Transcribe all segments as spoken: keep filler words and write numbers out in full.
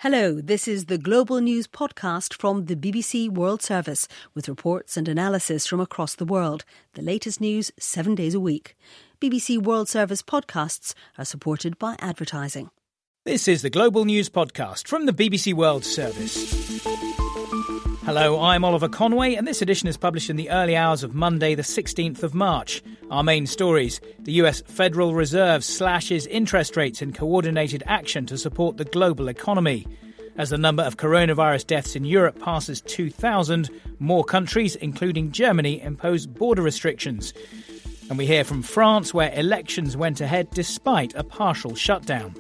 Hello, this is the Global News podcast from the B B C World Service with reports and analysis from across the world. The latest news seven days a week. B B C World Service podcasts are supported by advertising. This is the Global News podcast from the B B C World Service. Hello, I'm Oliver Conway, and this edition is published in the early hours of Monday, the sixteenth of March. Our main stories: the U S Federal Reserve slashes interest rates in coordinated action to support the global economy. As the number of coronavirus deaths in Europe passes two thousand, more countries, including Germany, impose border restrictions. And we hear from France, where elections went ahead despite a partial shutdown.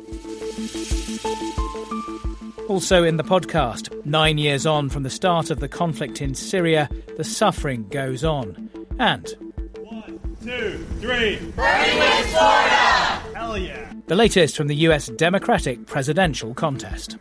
Also in the podcast, nine years on from the start of the conflict in Syria, the suffering goes on. And... One, two, three... Bernie wins Florida! Hell yeah! The latest from the U S Democratic presidential contest.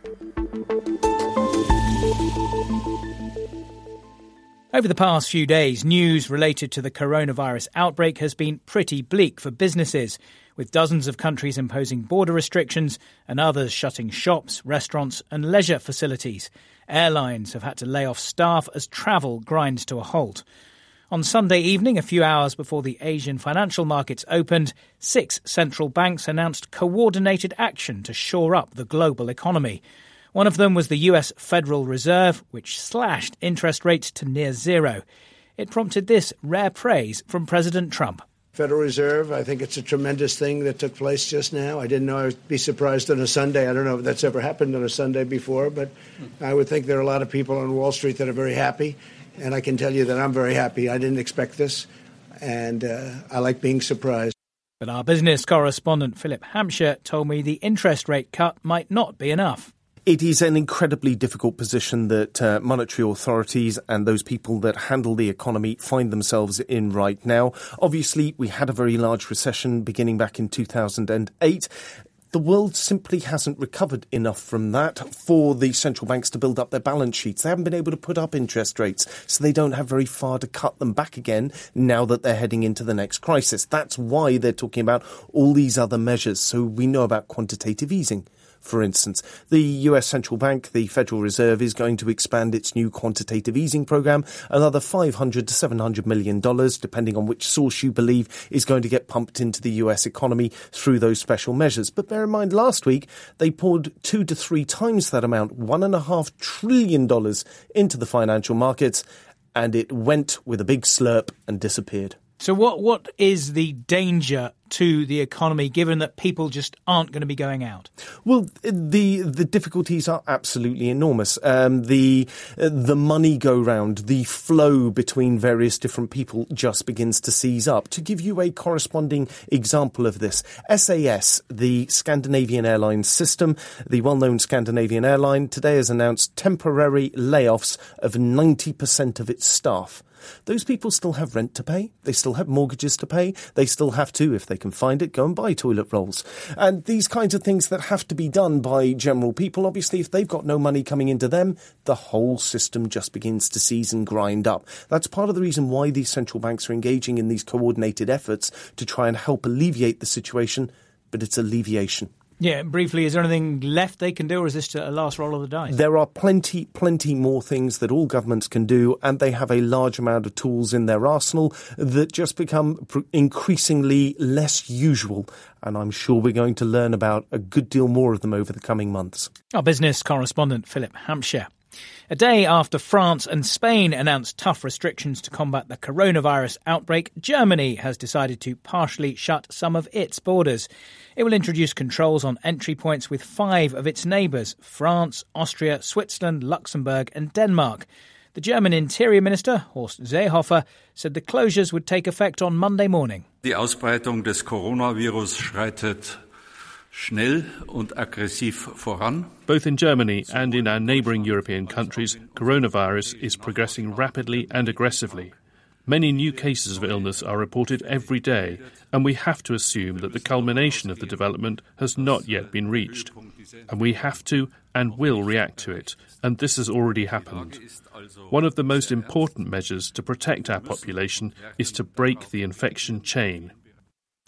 Over the past few days, news related to the coronavirus outbreak has been pretty bleak for businesses, with dozens of countries imposing border restrictions and others shutting shops, restaurants and leisure facilities. Airlines have had to lay off staff as travel grinds to a halt. On Sunday evening, a few hours before the Asian financial markets opened, six central banks announced coordinated action to shore up the global economy. One of them was the U S Federal Reserve, which slashed interest rates to near zero. It prompted this rare praise from President Trump. Federal Reserve, I think it's a tremendous thing that took place just now. I didn't know I would be surprised on a Sunday. I don't know if that's ever happened on a Sunday before, but I would think there are a lot of people on Wall Street that are very happy. And I can tell you that I'm very happy. I didn't expect this, and uh, I like being surprised. But our business correspondent Philip Hampshire told me the interest rate cut might not be enough. It is an incredibly difficult position that uh, monetary authorities and those people that handle the economy find themselves in right now. Obviously, we had a very large recession beginning back in two thousand eight. The world simply hasn't recovered enough from that for the central banks to build up their balance sheets. They haven't been able to put up interest rates, so they don't have very far to cut them back again now that they're heading into the next crisis. That's why they're talking about all these other measures. So we know about quantitative easing. For instance, the U S Central Bank, the Federal Reserve, is going to expand its new quantitative easing program. Another five hundred to seven hundred million dollars, depending on which source you believe, is going to get pumped into the U S economy through those special measures. But bear in mind, last week, they poured two to three times that amount, one and a half trillion dollars, into the financial markets, and it went with a big slurp and disappeared. So what what is the danger to the economy, given that people just aren't going to be going out? Well, the the difficulties are absolutely enormous. Um, the the money go round, the flow between various different people just begins to seize up. To give you a corresponding example of this, S A S, the Scandinavian Airlines system, the well-known Scandinavian airline, today has announced temporary layoffs of ninety percent of its staff. Those people still have rent to pay. They still have mortgages to pay. They still have to, if they can find it, go and buy toilet rolls. And these kinds of things that have to be done by general people, obviously, if they've got no money coming into them, the whole system just begins to seize and grind up. That's part of the reason why these central banks are engaging in these coordinated efforts to try and help alleviate the situation, but it's alleviation. Yeah, briefly, is there anything left they can do, or is this a last roll of the dice? There are plenty, plenty more things that all governments can do, and they have a large amount of tools in their arsenal that just become increasingly less usual. And I'm sure we're going to learn about a good deal more of them over the coming months. Our business correspondent, Philip Hampshire. A day after France and Spain announced tough restrictions to combat the coronavirus outbreak, Germany has decided to partially shut some of its borders. It will introduce controls on entry points with five of its neighbours: France, Austria, Switzerland, Luxembourg and Denmark. The German Interior Minister, Horst Seehofer, said the closures would take effect on Monday morning. Die Ausbreitung des Coronavirus schreitet schnell und aggressiv voran. Both in Germany and in our neighbouring European countries, coronavirus is progressing rapidly and aggressively. Many new cases of illness are reported every day, and we have to assume that the culmination of the development has not yet been reached. And we have to and will react to it, and this has already happened. One of the most important measures to protect our population is to break the infection chain.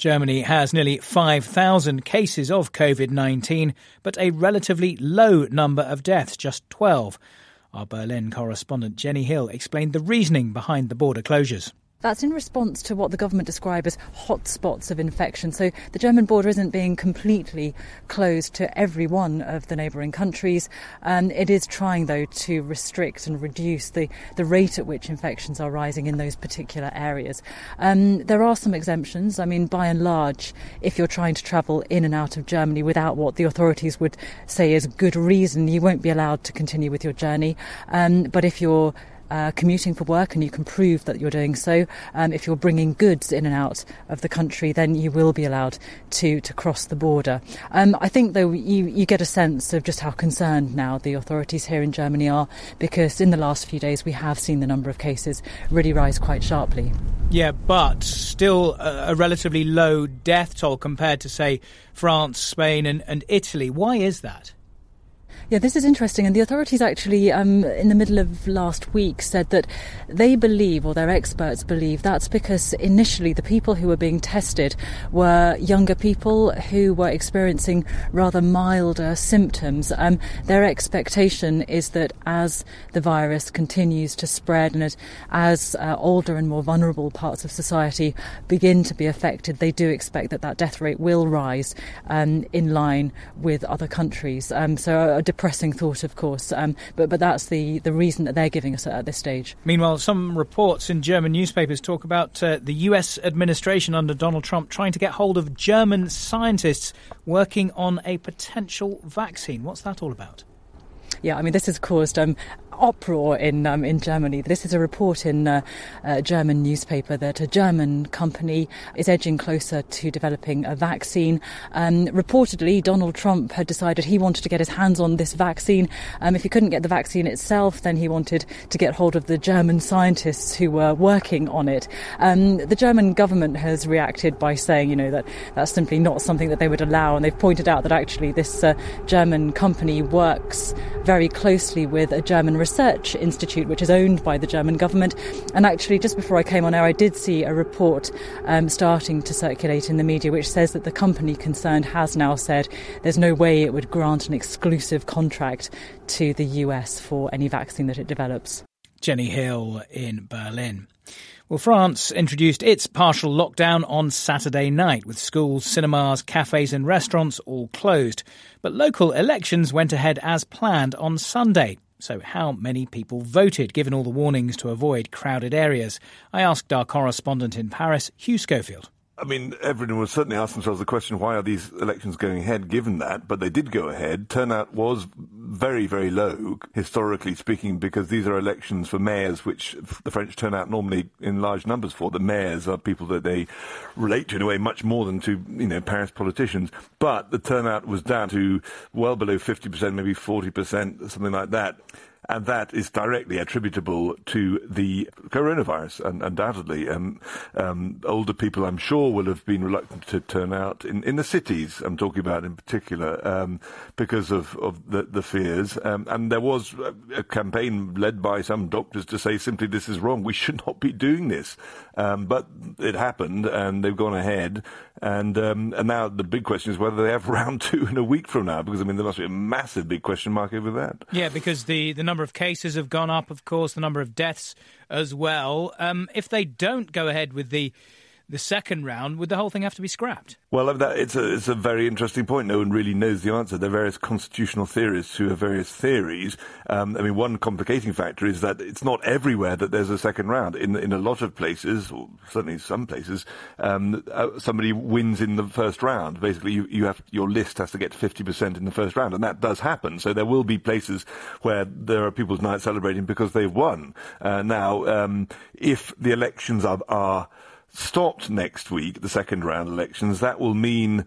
Germany has nearly five thousand cases of covid nineteen, but a relatively low number of deaths, just twelve. Our Berlin correspondent Jenny Hill explained the reasoning behind the border closures. That's in response to what the government describe as hotspots of infection. So the German border isn't being completely closed to every one of the neighbouring countries. Um, it is trying, though, to restrict and reduce the, the rate at which infections are rising in those particular areas. Um, there are some exemptions. I mean, by and large, if you're trying to travel in and out of Germany without what the authorities would say is good reason, you won't be allowed to continue with your journey. Um, but if you're Uh, commuting for work and you can prove that you're doing so, um, if you're bringing goods in and out of the country, then you will be allowed to, to cross the border. Um, I think, though, you, you get a sense of just how concerned now the authorities here in Germany are, because in the last few days we have seen the number of cases really rise quite sharply. Yeah, but still a, a relatively low death toll compared to, say, France, Spain and, and Italy. Why is that? Yeah, this is interesting. And the authorities actually, um, in the middle of last week, said that they believe, or their experts believe, that's because initially the people who were being tested were younger people who were experiencing rather milder symptoms. Um, their expectation is that as the virus continues to spread and as, as uh, older and more vulnerable parts of society begin to be affected, they do expect that that death rate will rise um, in line with other countries. Um, so a depressing thought, of course, um, but but that's the, the reason that they're giving us at this stage. Meanwhile, some reports in German newspapers talk about uh, the U S administration under Donald Trump trying to get hold of German scientists working on a potential vaccine. What's that all about? Yeah, I mean, this has caused um, uproar in um, in Germany. This is a report in uh, a German newspaper that a German company is edging closer to developing a vaccine. Um, reportedly, Donald Trump had decided he wanted to get his hands on this vaccine. Um, if he couldn't get the vaccine itself, then he wanted to get hold of the German scientists who were working on it. Um, the German government has reacted by saying, you know, that that's simply not something that they would allow. And they've pointed out that actually this uh, German company works very closely with a German research institute which is owned by the German government. And actually, just before I came on air, I did see a report um, starting to circulate in the media which says that the company concerned has now said there's no way it would grant an exclusive contract to the U S for any vaccine that it develops. Jenny Hill in Berlin. Well, France introduced its partial lockdown on Saturday night, with schools, cinemas, cafes and restaurants all closed. But local elections went ahead as planned on Sunday. So how many people voted, given all the warnings to avoid crowded areas? I asked our correspondent in Paris, Hugh Schofield. I mean, everyone will certainly ask themselves the question, why are these elections going ahead, given that? But they did go ahead. Turnout was very, very low, historically speaking, because these are elections for mayors, which the French turn out normally in large numbers for. The mayors are people that they relate to in a way much more than to, you know, Paris politicians. But the turnout was down to well below fifty percent, maybe forty percent, something like that. And that is directly attributable to the coronavirus, and undoubtedly. Um, um, older people, I'm sure, will have been reluctant to turn out in, in the cities, I'm talking about in particular, um, because of, of the, the fears. Um, and there was a campaign led by some doctors to say simply this is wrong, we should not be doing this. Um, but it happened, and they've gone ahead. And um, and now the big question is whether they have round two in a week from now, because, I mean, there must be a massive big question mark over that. Yeah, because the, the number of cases have gone up, of course, the number of deaths as well. Um, if they don't go ahead with the the second round, would the whole thing have to be scrapped? Well, that, it's, a, it's a very interesting point. No one really knows the answer. There are various constitutional theorists who have various theories. Um, I mean, one complicating factor is that it's not everywhere that there's a second round. In in a lot of places, or certainly some places, um, uh, somebody wins in the first round. Basically, you, you have your list has to get fifty percent in the first round, and that does happen. So there will be places where there are people's night celebrating because they've won. Uh, now, um, if the elections are, are stopped next week, the second round elections, that will mean,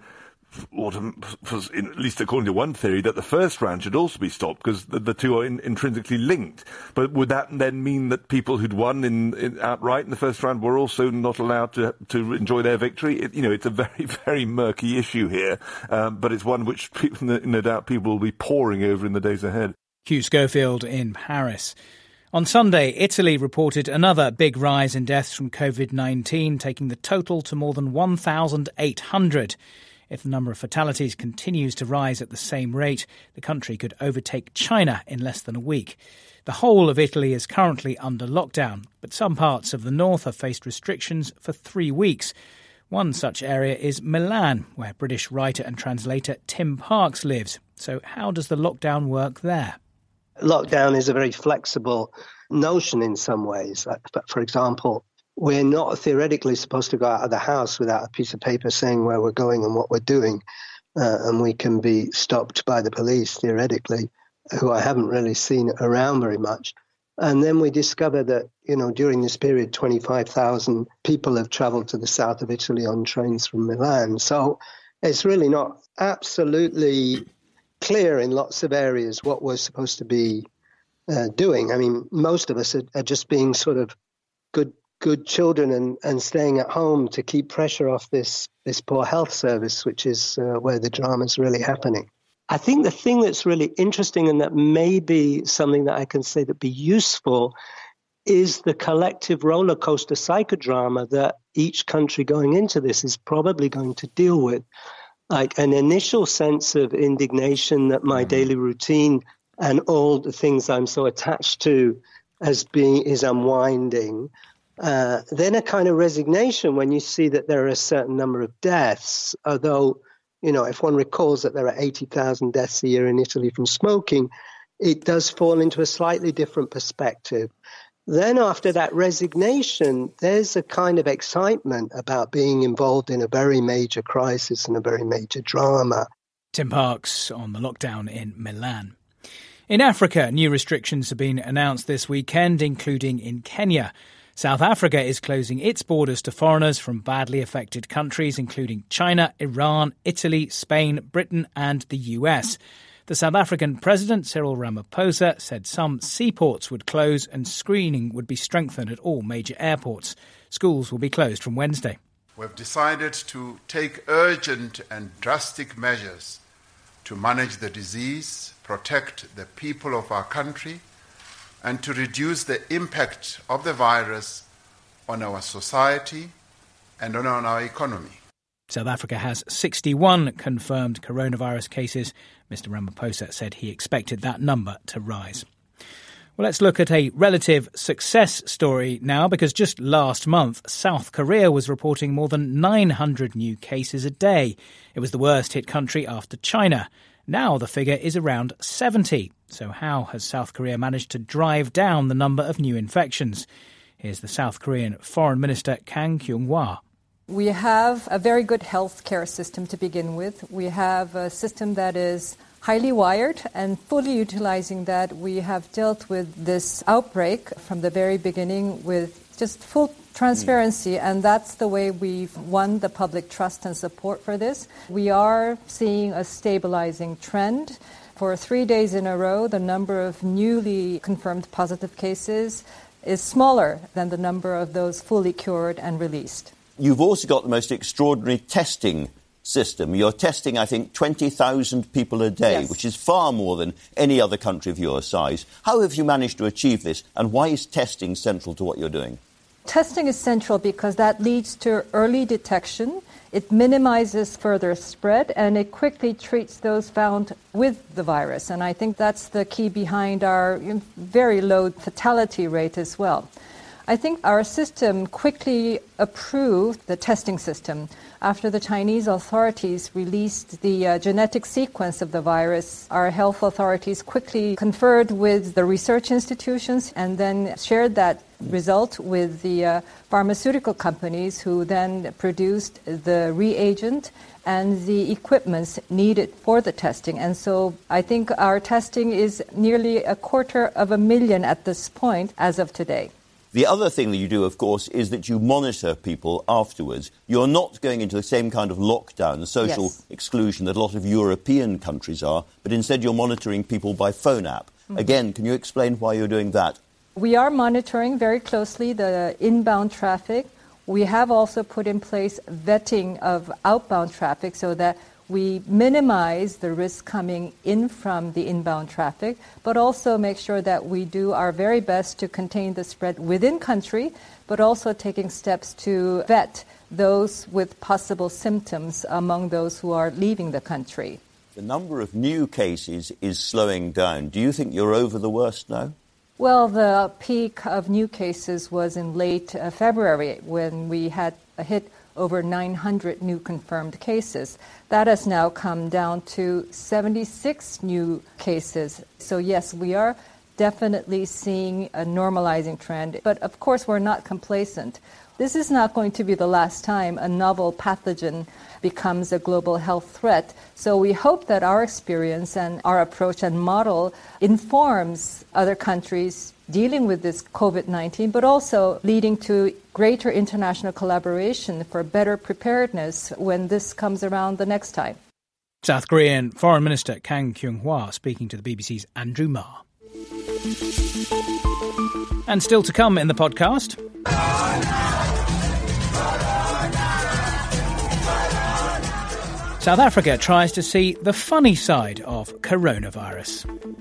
at least according to one theory, that the first round should also be stopped because the, the two are in, intrinsically linked. But would that then mean that people who'd won in, in outright in the first round were also not allowed to to enjoy their victory? It, you know, it's a very, very murky issue here, um, but it's one which people, no doubt people will be poring over in the days ahead. Hugh Schofield in Paris. On Sunday, Italy reported another big rise in deaths from covid nineteen, taking the total to more than one thousand eight hundred. If the number of fatalities continues to rise at the same rate, the country could overtake China in less than a week. The whole of Italy is currently under lockdown, but some parts of the north have faced restrictions for three weeks. One such area is Milan, where British writer and translator Tim Parks lives. So how does the lockdown work there? Lockdown is a very flexible notion in some ways. For example, we're not theoretically supposed to go out of the house without a piece of paper saying where we're going and what we're doing. Uh, and we can be stopped by the police, theoretically, who I haven't really seen around very much. And then we discover that, you know, during this period, twenty-five thousand people have traveled to the south of Italy on trains from Milan. So it's really not absolutely clear in lots of areas what we're supposed to be uh, doing. I mean, most of us are, are just being sort of good good children and, and staying at home to keep pressure off this, this poor health service, which is uh, where the drama's really happening. I think the thing that's really interesting and that may be something that I can say that be useful is the collective roller coaster psychodrama that each country going into this is probably going to deal with. Like an initial sense of indignation that my daily routine and all the things I'm so attached to as being is unwinding. Uh, then a kind of resignation when you see that there are a certain number of deaths, although, you know, if one recalls that there are eighty thousand deaths a year in Italy from smoking, it does fall into a slightly different perspective. Then after that resignation, there's a kind of excitement about being involved in a very major crisis and a very major drama. Tim Parks on the lockdown in Milan. In Africa, new restrictions have been announced this weekend, including in Kenya. South Africa is closing its borders to foreigners from badly affected countries, including China, Iran, Italy, Spain, Britain and the U S. The South African President, Cyril Ramaphosa, said some seaports would close and screening would be strengthened at all major airports. Schools will be closed from Wednesday. We've decided to take urgent and drastic measures to manage the disease, protect the people of our country, and to reduce the impact of the virus on our society and on our economy. South Africa has sixty-one confirmed coronavirus cases. Mister Ramaphosa said he expected that number to rise. Well, let's look at a relative success story now, because just last month, South Korea was reporting more than nine hundred new cases a day. It was the worst hit country after China. Now the figure is around seventy. So how has South Korea managed to drive down the number of new infections? Here's the South Korean Foreign Minister Kang Kyung-hwa. We have a very good healthcare system to begin with. We have a system that is highly wired, and fully utilizing that, we have dealt with this outbreak from the very beginning with just full transparency, and that's the way we've won the public trust and support for this. We are seeing a stabilizing trend. For three days in a row, the number of newly confirmed positive cases is smaller than the number of those fully cured and released. You've also got the most extraordinary testing system. You're testing, I think, twenty thousand people a day, yes, which is far more than any other country of your size. How have you managed to achieve this, and why is testing central to what you're doing? Testing is central because that leads to early detection. It minimizes further spread, and it quickly treats those found with the virus. And I think that's the key behind our very low fatality rate as well. I think our system quickly approved the testing system. After the Chinese authorities released the uh, genetic sequence of the virus, our health authorities quickly conferred with the research institutions and then shared that result with the uh, pharmaceutical companies, who then produced the reagent and the equipments needed for the testing. And so I think our testing is nearly a quarter of a million at this point as of today. The other thing that you do, of course, is that you monitor people afterwards. You're not going into the same kind of lockdown, the social yes. exclusion that a lot of European countries are, but instead you're monitoring people by phone app. Mm-hmm. Again, can you explain why you're doing that? We are monitoring very closely the inbound traffic. We have also put in place vetting of outbound traffic so that we minimize the risk coming in from the inbound traffic, but also make sure that we do our very best to contain the spread within country, but also taking steps to vet those with possible symptoms among those who are leaving the country. The number of new cases is slowing down. Do you think you're over the worst now? Well, the peak of new cases was in late uh, February when we had a hit over nine hundred new confirmed cases. That has now come down to seventy-six new cases. So yes, we are definitely seeing a normalizing trend. But of course, we're not complacent. This is not going to be the last time a novel pathogen becomes a global health threat. So we hope that our experience and our approach and model informs other countries dealing with this COVID nineteen, but also leading to greater international collaboration for better preparedness when this comes around the next time. South Korean Foreign Minister Kang Kyung-hwa speaking to the B B C's Andrew Marr. And still to come in the podcast. South Africa tries to see the funny side of coronavirus.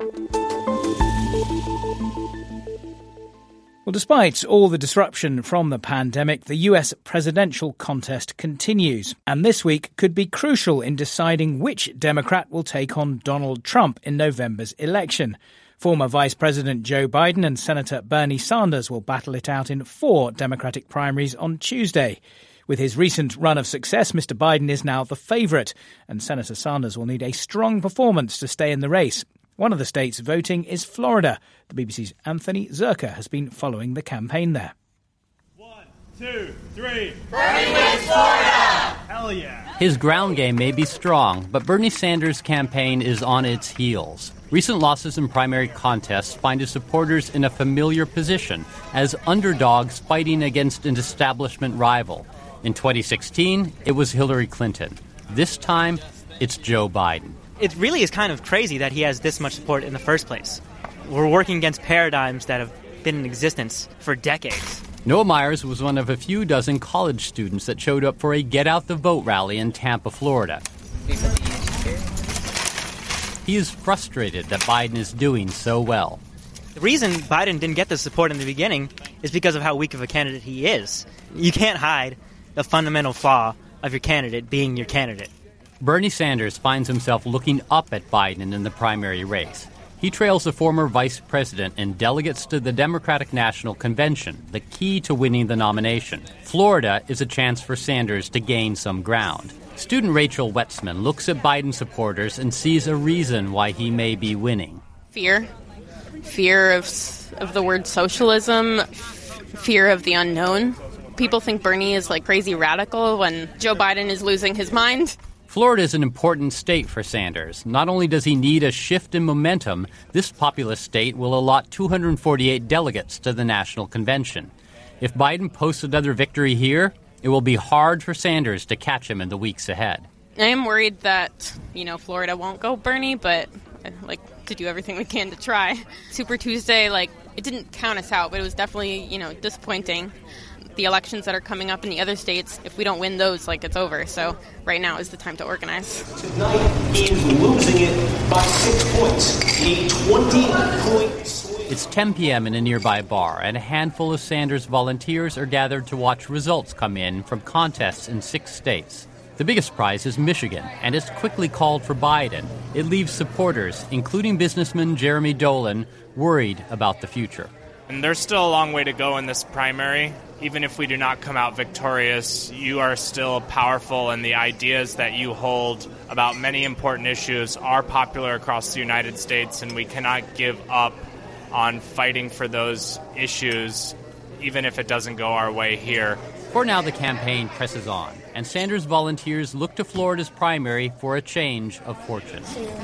Well, despite all the disruption from the pandemic, the U S presidential contest continues. And this week could be crucial in deciding which Democrat will take on Donald Trump in November's election. Former Vice President Joe Biden and Senator Bernie Sanders will battle it out in four Democratic primaries on Tuesday. With his recent run of success, Mister Biden is now the favourite, and Senator Sanders will need a strong performance to stay in the race. One of the states voting is Florida. The B B C's Anthony Zerka has been following the campaign there. One, two, three. Bernie wins Florida! Hell yeah! His ground game may be strong, but Bernie Sanders' campaign is on its heels. Recent losses in primary contests find his supporters in a familiar position as underdogs fighting against an establishment rival. In twenty sixteen, it was Hillary Clinton. This time, it's Joe Biden. It really is kind of crazy that he has this much support in the first place. We're working against paradigms that have been in existence for decades. Noah Myers was one of a few dozen college students that showed up for a Get Out the Vote rally in Tampa, Florida. He is frustrated that Biden is doing so well. The reason Biden didn't get the support in the beginning is because of how weak of a candidate he is. You can't hide the fundamental flaw of your candidate being your candidate. Bernie Sanders finds himself looking up at Biden in the primary race. He trails the former vice president and delegates to the Democratic National Convention, the key to winning the nomination. Florida is a chance for Sanders to gain some ground. Student Rachel Wetzman looks at Biden supporters and sees a reason why he may be winning. Fear. Fear of, of the word socialism. Fear of the unknown. People think Bernie is like crazy radical when Joe Biden is losing his mind. Florida is an important state for Sanders. Not only does he need a shift in momentum, this populous state will allot two hundred forty-eight delegates to the National Convention. If Biden posts another victory here, it will be hard for Sanders to catch him in the weeks ahead. I am worried that, you know, Florida won't go Bernie, but I'd like to do everything we can to try. Super Tuesday, like, it didn't count us out, but it was definitely, you know, disappointing. The elections that are coming up in the other states, if we don't win those, like, it's over. So right now is the time to organize. Tonight, he is losing it by six points. A twenty-point swing. It's ten p.m. in a nearby bar, and a handful of Sanders volunteers are gathered to watch results come in from contests in six states. The biggest prize is Michigan, and it's quickly called for Biden. It leaves supporters, including businessman Jeremy Dolan, worried about the future. And there's still a long way to go in this primary. Even if we do not come out victorious, you are still powerful, and the ideas that you hold about many important issues are popular across the United States, and we cannot give up on fighting for those issues, even if it doesn't go our way here. For now, the campaign presses on, and Sanders volunteers look to Florida's primary for a change of fortune.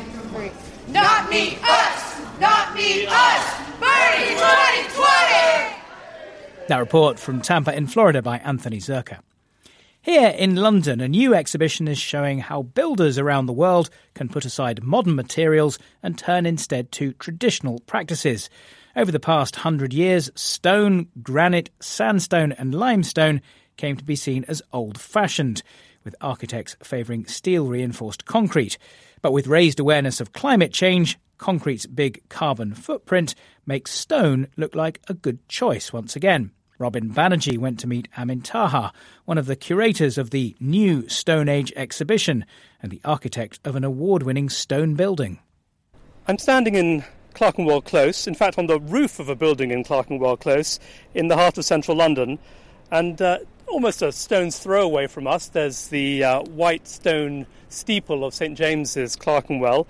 Not me, us! Not me, us! Bernie twenty twenty! That report from Tampa in Florida by Anthony Zerka. Here in London, a new exhibition is showing how builders around the world can put aside modern materials and turn instead to traditional practices. Over the past hundred years, stone, granite, sandstone and limestone came to be seen as old-fashioned. with architects favouring steel-reinforced concrete. But with raised awareness of climate change, concrete's big carbon footprint makes stone look like a good choice once again. Robin Banerjee went to meet Amin Taha, one of the curators of the new Stone Age exhibition and the architect of an award-winning stone building. I'm standing in Clerkenwell Close, in fact on the roof of a building in Clerkenwell Close, in the heart of central London, and uh, almost a stone's throw away from us there's the uh, white stone steeple of St James's, Clerkenwell,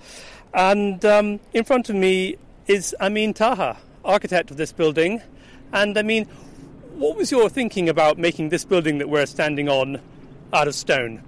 and um, in front of me is Amin Taha, architect of this building. And I mean, what was your thinking about making this building that we're standing on out of stone?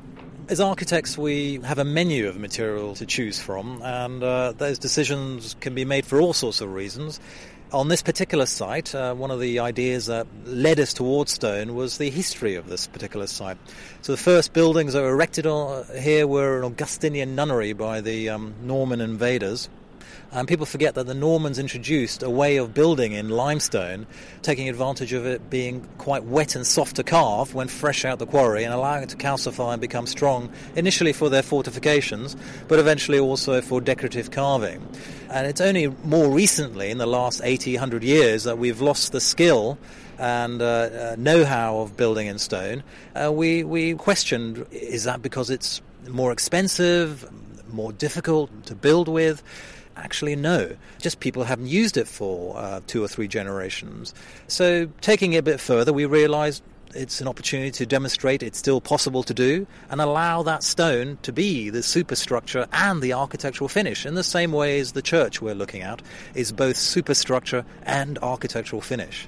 As architects, we have a menu of material to choose from, and uh, those decisions can be made for all sorts of reasons. On this particular site, uh, one of the ideas that led us towards stone was the history of this particular site. So the first buildings that were erected on, here were an Augustinian nunnery by the um, Norman invaders. And people forget that the Normans introduced a way of building in limestone, taking advantage of it being quite wet and soft to carve when fresh out the quarry, and allowing it to calcify and become strong, initially for their fortifications, but eventually also for decorative carving. And it's only more recently, in the last eighty, one hundred years, that we've lost the skill and uh, uh, know-how of building in stone. Uh, we, we questioned, is that because it's more expensive, more difficult to build with? Actually, no. Just people haven't used it for uh, two or three generations. So taking it a bit further, we realised it's an opportunity to demonstrate it's still possible to do and allow that stone to be the superstructure and the architectural finish, in the same way as the church we're looking at is both superstructure and architectural finish.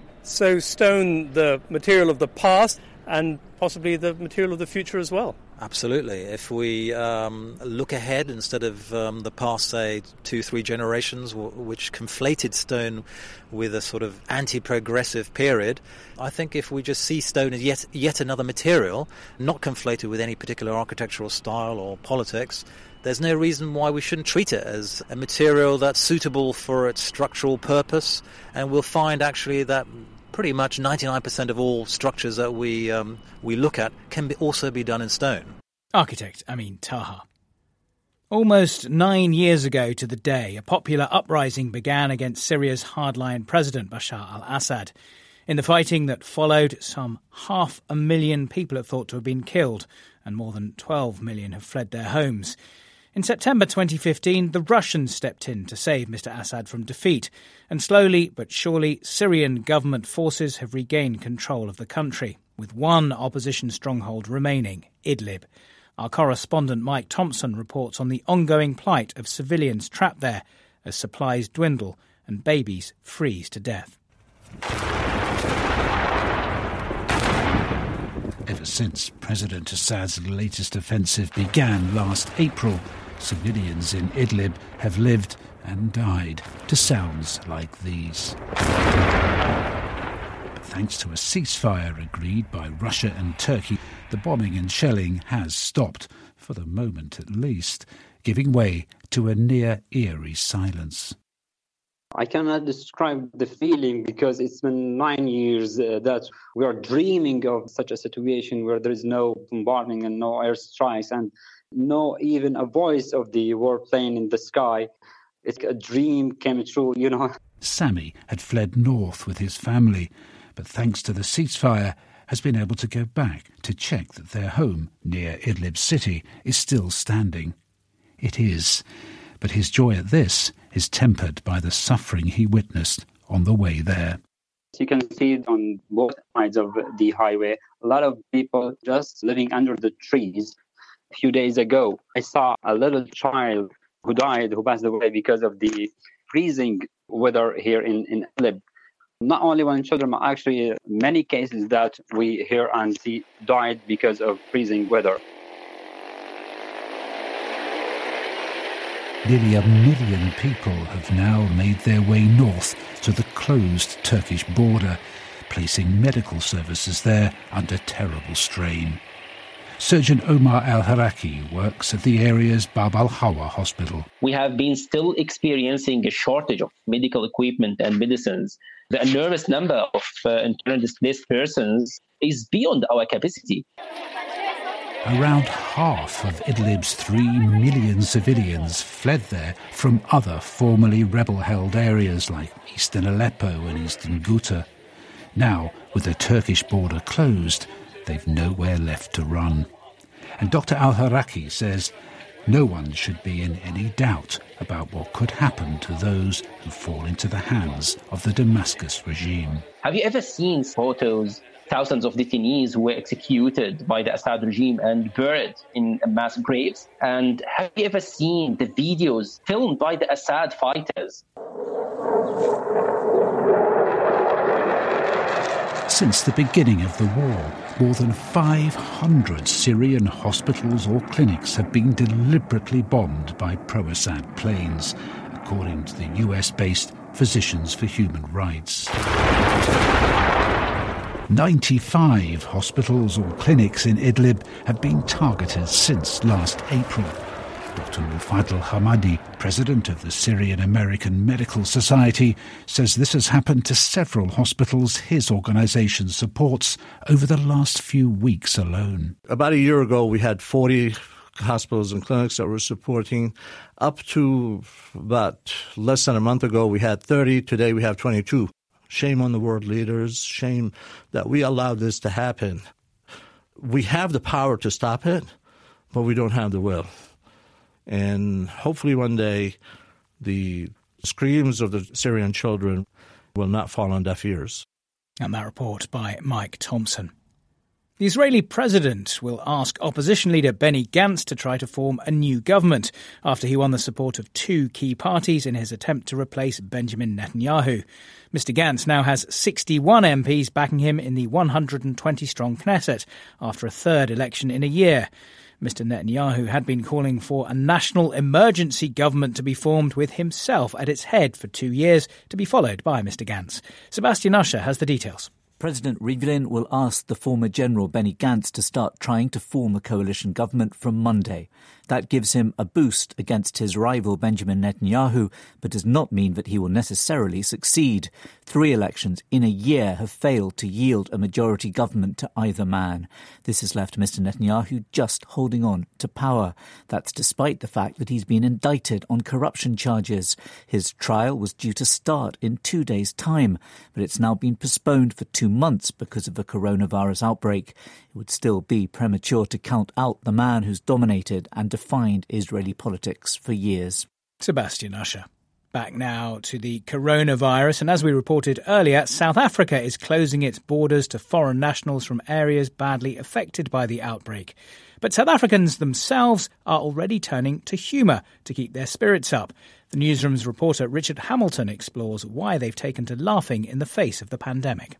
So stone, the material of the past and possibly the material of the future as well. Absolutely. If we um, look ahead instead of um, the past, say, two, three generations, w- which conflated stone with a sort of anti-progressive period, I think if we just see stone as yet yet another material, not conflated with any particular architectural style or politics, there's no reason why we shouldn't treat it as a material that's suitable for its structural purpose, and we'll find actually that pretty much ninety-nine percent of all structures that we um, we look at can be also be done in stone. Architect Amin Taha. Almost nine years ago to the day, a popular uprising began against Syria's hardline president Bashar al-Assad. In the fighting that followed, some half a million people are thought to have been killed, and more than twelve million have fled their homes. In September twenty fifteen, the Russians stepped in to save Mister Assad from defeat, and slowly but surely Syrian government forces have regained control of the country, with one opposition stronghold remaining, Idlib. Our correspondent Mike Thompson reports on the ongoing plight of civilians trapped there as supplies dwindle and babies freeze to death. Ever since President Assad's latest offensive began last April, civilians in Idlib have lived and died to sounds like these. But thanks to a ceasefire agreed by Russia and Turkey, the bombing and shelling has stopped, for the moment at least, giving way to a near eerie silence. I cannot describe the feeling because it's been nine years uh, that we are dreaming of such a situation where there is no bombarding and no airstrikes and no even a voice of the warplane in the sky. It's a dream came true, you know. Sami had fled north with his family, but thanks to the ceasefire, has been able to go back to check that their home near Idlib city is still standing. It is, but his joy at this is tempered by the suffering he witnessed on the way there. You can see it on both sides of the highway. A lot of people just living under the trees. A few days ago, I saw a little child who died, who passed away because of the freezing weather here in, in Idlib. Not only one children, but actually many cases that we hear and see died because of freezing weather. Nearly a million people have now made their way north to the closed Turkish border, placing medical services there under terrible strain. Surgeon Omar Al-Haraki works at the area's Bab al-Hawa hospital. We have been still experiencing a shortage of medical equipment and medicines. The enormous number of uh, internally displaced persons is beyond our capacity. Around half of Idlib's three million civilians fled there from other formerly rebel-held areas like eastern Aleppo and eastern Ghouta. Now, with the Turkish border closed, they've nowhere left to run. And Doctor Al-Haraki says no one should be in any doubt about what could happen to those who fall into the hands of the Damascus regime. Have you ever seen photos, thousands of detainees who were executed by the Assad regime and buried in mass graves? And have you ever seen the videos filmed by the Assad fighters? Since the beginning of the war, more than five hundred Syrian hospitals or clinics have been deliberately bombed by pro-Assad planes, according to the U S-based Physicians for Human Rights. ninety-five hospitals or clinics in Idlib have been targeted since last April. Doctor Mufaddal Hamadi, president of the Syrian American Medical Society, says this has happened to several hospitals his organisation supports over the last few weeks alone. About a year ago, we had forty hospitals and clinics that were supporting. Up to about less than a month ago, we had thirty. Today, we have twenty-two. Shame on the world leaders. Shame that we allowed this to happen. We have the power to stop it, but we don't have the will. And hopefully one day the screams of the Syrian children will not fall on deaf ears. And that report by Mike Thompson. The Israeli president will ask opposition leader Benny Gantz to try to form a new government after he won the support of two key parties in his attempt to replace Benjamin Netanyahu. Mister Gantz now has sixty-one M Ps backing him in the one hundred twenty strong Knesset after a third election in a year. Mister Netanyahu had been calling for a national emergency government to be formed with himself at its head for two years, to be followed by Mister Gantz. Sebastian Usher has the details. President Rivlin will ask the former general Benny Gantz to start trying to form a coalition government from Monday. That gives him a boost against his rival Benjamin Netanyahu, but does not mean that he will necessarily succeed. Three elections in a year have failed to yield a majority government to either man. This has left Mister Netanyahu just holding on to power. That's despite the fact that he's been indicted on corruption charges. His trial was due to start in two days' time, but it's now been postponed for two months because of a coronavirus outbreak. It would still be premature to count out the man who's dominated and defined Israeli politics for years. Sebastian Usher. Back now to the coronavirus, and as we reported earlier, South Africa is closing its borders to foreign nationals from areas badly affected by the outbreak. But South Africans themselves are already turning to humour to keep their spirits up. The Newsroom's reporter Richard Hamilton explores why they've taken to laughing in the face of the pandemic.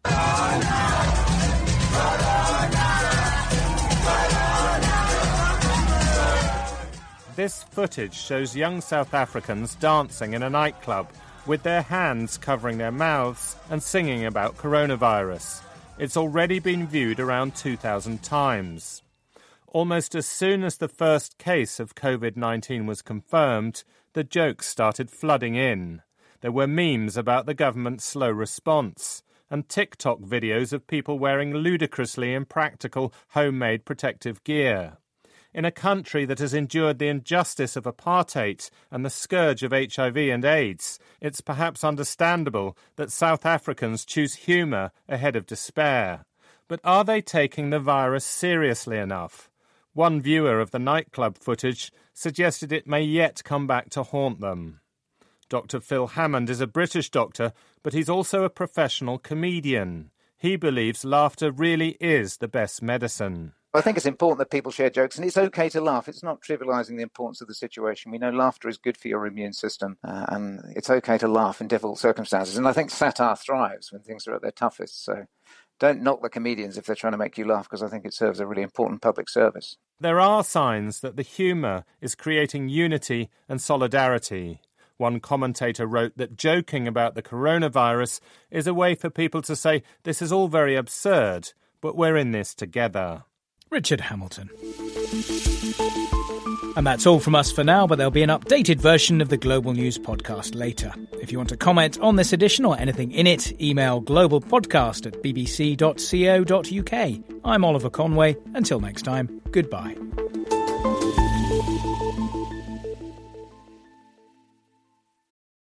This footage shows young South Africans dancing in a nightclub with their hands covering their mouths and singing about coronavirus. It's already been viewed around two thousand times. Almost as soon as the first case of covid nineteen was confirmed, the jokes started flooding in. There were memes about the government's slow response and TikTok videos of people wearing ludicrously impractical homemade protective gear. In a country that has endured the injustice of apartheid and the scourge of H I V and AIDS, it's perhaps understandable that South Africans choose humour ahead of despair. But are they taking the virus seriously enough? One viewer of the nightclub footage suggested it may yet come back to haunt them. Doctor Phil Hammond is a British doctor, but he's also a professional comedian. He believes laughter really is the best medicine. I think it's important that people share jokes, and it's okay to laugh. It's not trivialising the importance of the situation. We know laughter is good for your immune system, uh, and it's okay to laugh in difficult circumstances. And I think satire thrives when things are at their toughest. So don't knock the comedians if they're trying to make you laugh, because I think it serves a really important public service. There are signs that the humour is creating unity and solidarity. One commentator wrote that joking about the coronavirus is a way for people to say, this is all very absurd, but we're in this together. Richard Hamilton. And that's all from us for now, but there'll be an updated version of the Global News podcast later. If you want to comment on this edition or anything in it, email globalpodcast at b b c dot co dot u k. I'm Oliver Conway. Until next time, goodbye.